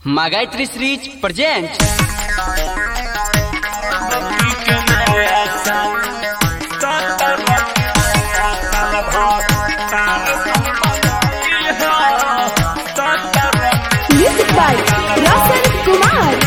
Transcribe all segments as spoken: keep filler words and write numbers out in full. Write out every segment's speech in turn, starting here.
Магайтри Срич presents Music by Roshan Kumar.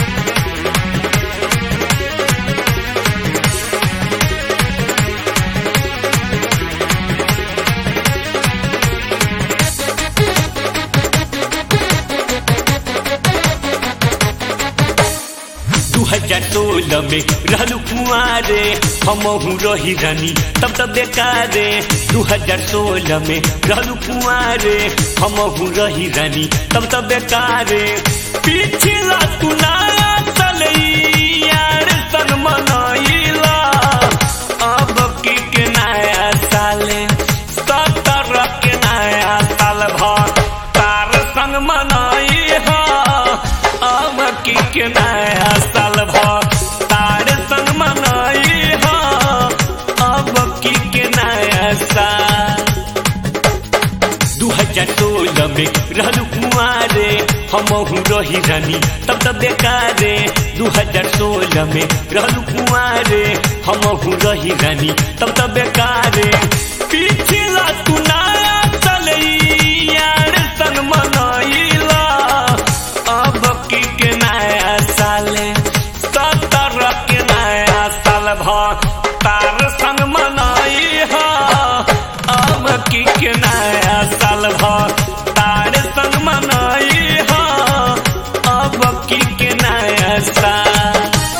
दो हज़ार सोलह में रहलू कुआरे हमहू रही रानी तब तब बेकारे। दो हज़ार सोलह में रहलू कुआरे हमहू रही रानी तब तब बेकारे। पिछला तू नया चलई यार सन मनाइला अब की के नया साले सत्रह के नया साल भर तार संग मनाई हा अब की के नया साल भर तार संग मनाई हा अब की के नया साल। दो हज़ार सोलह में रहलू कुआरे हमहू रही रानी तब तब बेकारे। दो हज़ार सोलह में रहलू कुआरे हमहू रही रानी तब तब बेकारे। पिछला तू नया चलई यार संग मनाइला अब की के नया साले सत्रह के नया साल भर तार संग मनाई हा अब की के नया साल भर तार संग मनाई हा अब की के नया साल।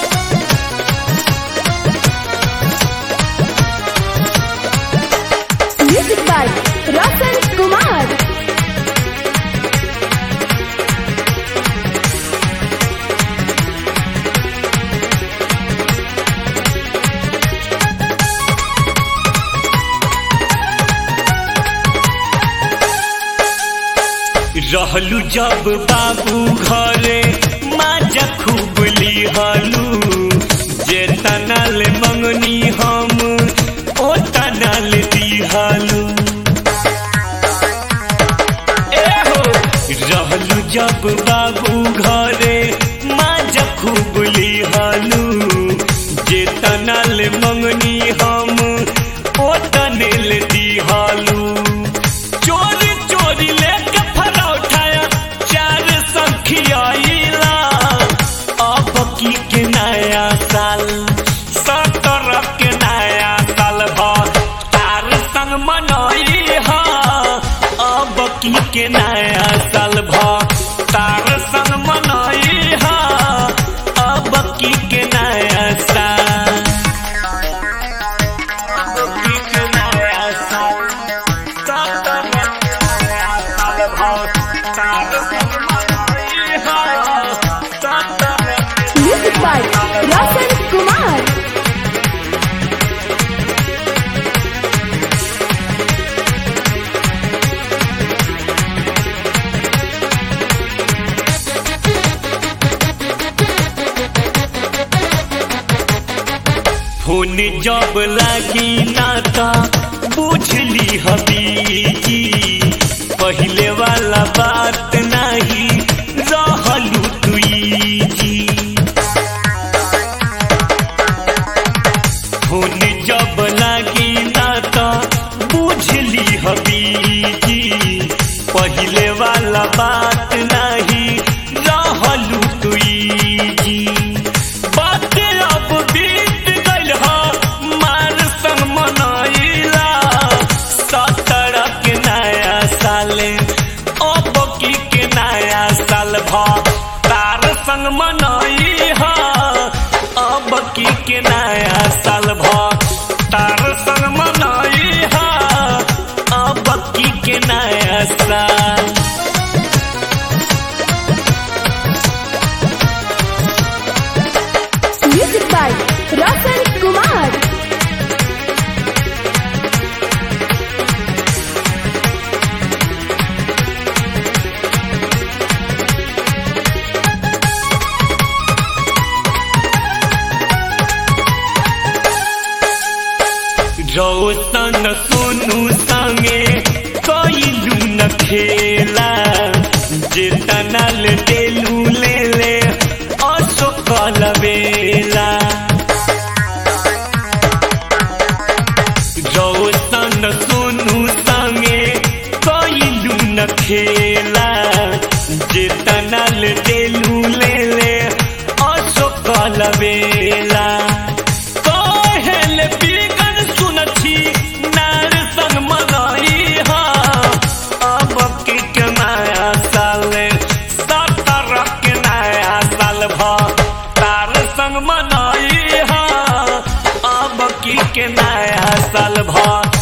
Music by Roshan Kumar. रहलू जब बाबू घरे माजा खूब लिहलू जे तनल मंगनी हम ओ तनल दिहलू। एहो रहलू जब बाबू घरे माजा खूब लिहलू जे तनल मंगनी हम ओ तनल दिहलू। चोरी चोरी लेके फरौठाया चार संखियाइला अब की के नया साल सत्रह के नया साल भर तार संग मनाई हा अब की के नया साल भर तार संग मनाई हा अब की के नया साल। अब की के नया साल Music by Roshan Kumar. Phone जब लागी नाता बुझली हबीजी पहले वाला बात नहीं रहलू तुई जी। फोन जब लागी नाता बुझली हबीजी पहले वाला बात नहीं रहलू तुई जी। बात अब बीत गइल हा मार संग मनाइला सत्रह के नया साले अब की के नया साल भर तार संग मनाई हा अब की के नया साल भर तार संग मनाई हा अब की के नया साल। Music by Roshan Kumar. रोशन सोनू संगे कइलू न खेला जे तनल देलू न खेला जितना ले देलू ले ले असो कलबेला कहल बिगन सुनछी नार संग मनई हा अब की के नया साल सत्रह के नया साल भ तार संग मनई हा अब की के नया साल भ